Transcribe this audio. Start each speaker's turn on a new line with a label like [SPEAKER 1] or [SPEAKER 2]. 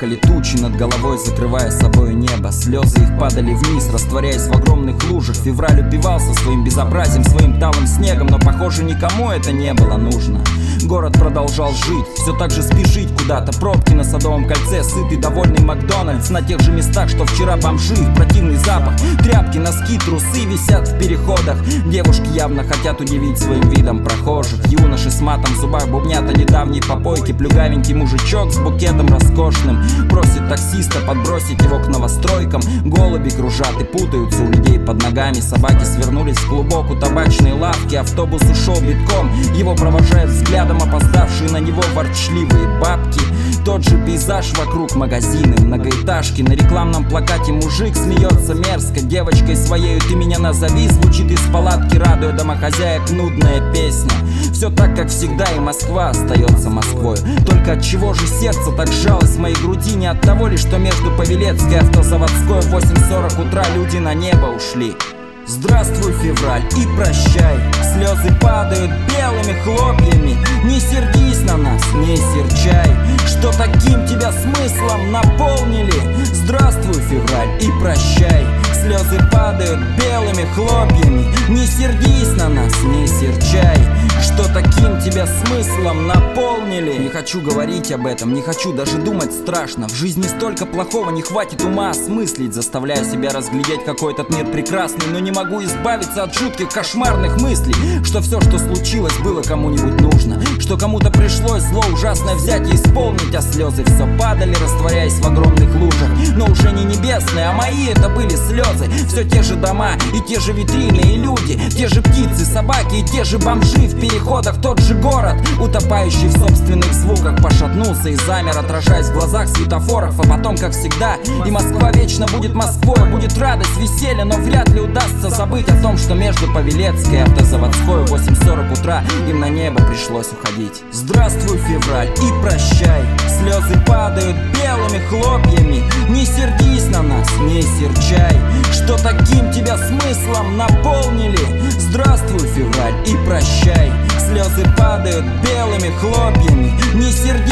[SPEAKER 1] плакали тучи над головой, закрывая собой небо. Слезы их падали вниз, растворяясь в огромных лужах. Февраль упивался своим безобразием, своим талым снегом, но, похоже, никому это не было нужно. Город продолжал жить, все так же спешить куда-то. Пробки на Садовом кольце, сытый, довольный Макдональдс на тех же местах, что вчера бомжи. Противный запах, тряпки, носки, трусы висят в переходах. Девушки явно хотят удивить своим видом прохожих. Юноши с матом в зубах бубнят о недавней попойке. Плюгавенький мужичок с букетом роскошным просит таксиста подбросить его к новостройкам. Голуби кружат и путаются у людей под ногами. Собаки свернулись в клубок у табачной лавки. Автобус ушел битком, его провожают взглядом опоздавшие на него ворчливые бабки. Тот же пейзаж вокруг, магазины, многоэтажки. На рекламном плакате мужик смеется мерзко. Девочкой своею ты меня назови, звучит из палатки, радуя домохозяек нудная песня. Все так, как всегда, и Москва остается Москвой. Только от чего же сердце так сжалось в моей груди? Не от того ли, что между Павелецкой и Автозаводской в 8:40 утра люди на небо ушли? Здравствуй, февраль, и прощай. Слезы падают белыми хлопьями. Не сердись на нас, не серчай, что таким тебя смыслом наполнили. Здравствуй, февраль, и прощай. Слезы падают белыми хлопьями. Не сердись на нас, не серчай, что таким тебя смыслом наполнили. Не хочу говорить об этом, не хочу даже думать, страшно. В жизни столько плохого, не хватит ума осмыслить. Заставляю себя разглядеть, какой этот мир прекрасный, но не могу избавиться от жутких кошмарных мыслей, что все, что случилось, было кому-нибудь нужно, что кому-то пришлось зло ужасное взять и исполнить. А слезы все падали, растворяясь в огромных лужах. Но уже не небесные, а мои это были слезы. Все те же дома и те же витрины и люди, те же птицы, собаки и те же бомжи в переходах. Тот же город, утопающий в собственных звуках, пошатнулся и замер, отражаясь в глазах светофоров. А потом, как всегда, и Москва вечно будет Москвой. Будет радость, веселье, но вряд ли удастся забыть о том, что между Павелецкой и Автозаводской в 8:40 утра им на небо пришлось уходить. Здравствуй, февраль, и прощай. Слезы падают белыми хлопьями. Не сердись на нас, не серчай, что таким тебя смыслом наполнили. Здравствуй, февраль, и прощай. Слезы падают белыми хлопьями. Не сердись